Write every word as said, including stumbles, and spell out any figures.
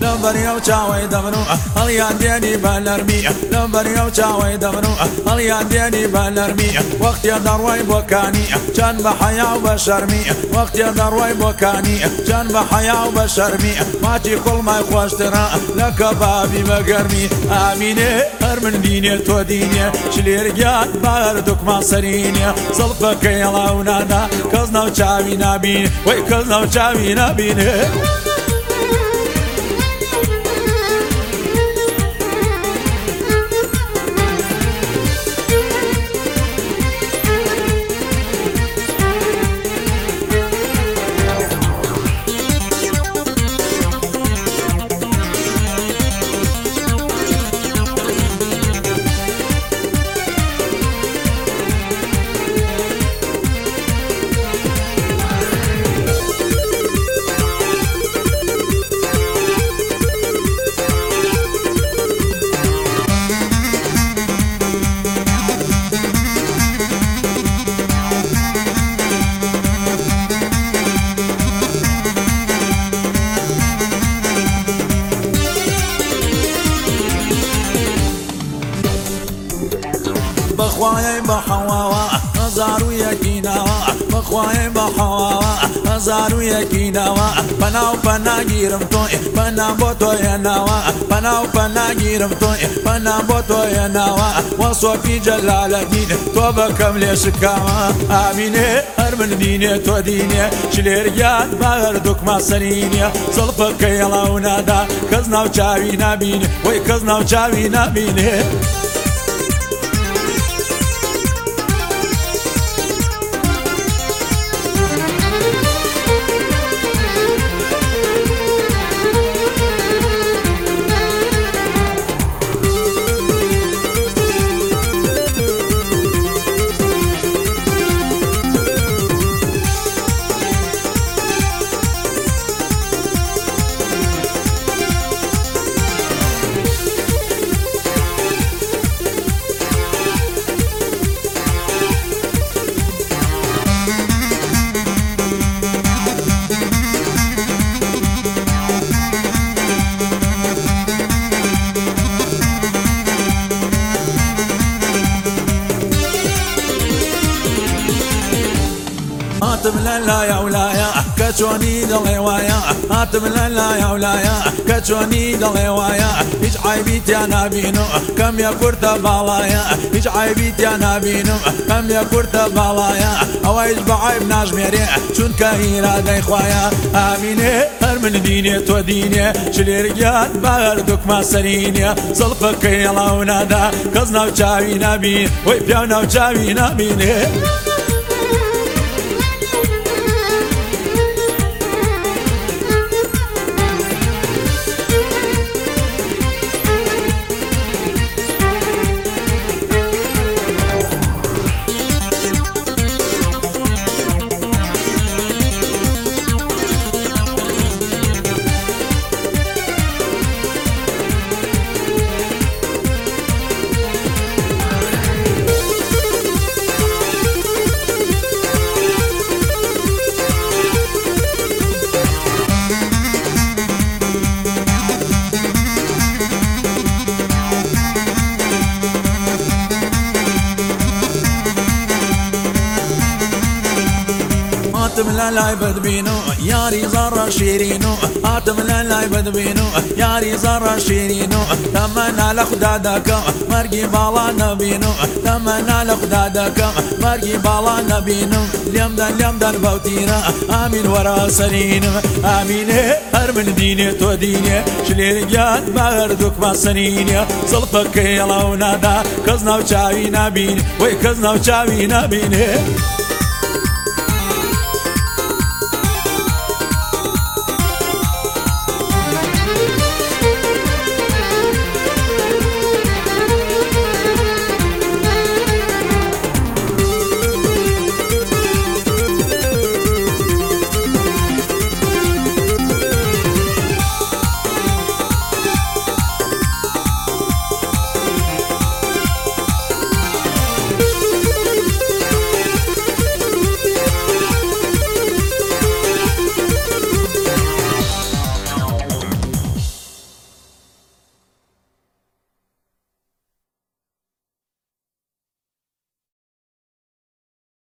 لەبەریە و چاوەی دەبن و هەڵیان دێنی بە نەرمی لەبەریە و چاوەی دەبن و هەڵیان دێنی بە نەرمی وەختێ دەڕوای بۆکانی چەند بە حەیا و بە شەرمی وەختێ دەڕوای بۆکانی چەند بە حەیا و بە شەرمی ماچی کوڵمای خۆشترە لە کەبابی بە گەرمی ئامینێ هەر من دینێ تۆ دینێ شلێرگیان بەر دوکمان سەرینێ زڵفەکەی هەڵاو نادا کەس ناو چاوی نابین وەی کەس ناو چاوی نابینێ بخواهی بحواوا هزارو یکی نوا بخواهی بحواوا هزارو یکی نوا پناو پنا گیرم توی پنا بو توی نوا پناو پنا گیرم توی پنا بو توی نوا وصفی جلال الدین تو بکم لشکاوا آمینه هر من دینه تو دینه شلێرگیان بەر دوکما سەرینێ زڵفەکەی هەڵاو نادا کەس ناو چاوی نابینێ وەی کەس ناو چاوی نابینێ هاتم للايا ولايا كتشوني دليوايا هاتم للايا ولايا كتشوني دليوايا هيج عيبيت يا نابينو كم يا كرت بالايا هيج عيبيت يا نابينو كم يا كرت بالايا اوايج بعيب ناجميري چون كهيرا داي خوايا امينه هر من ديني تو ديني شليرگيان بار دوكما سريني زلفكي يلاو نادا كزنا وچاوي نابين وي بيانا وچاوي نابينه هاتم للاي بدبينو ياري زرع شيرينو هاتم للاي بدبينو ياري زرع شيرينو تمنى لخدادك مرقي بالا نبينو تمنى لخدادك مرقي بالا نبينو اليوم دا اليوم دا البوتينا امين ورا سرين امين هر من ديني تو ديني شليرگيان بردوك ما سنين زلفك يلاو نادا كزنا وچاوي نبين وي كزنا وچاوي نبين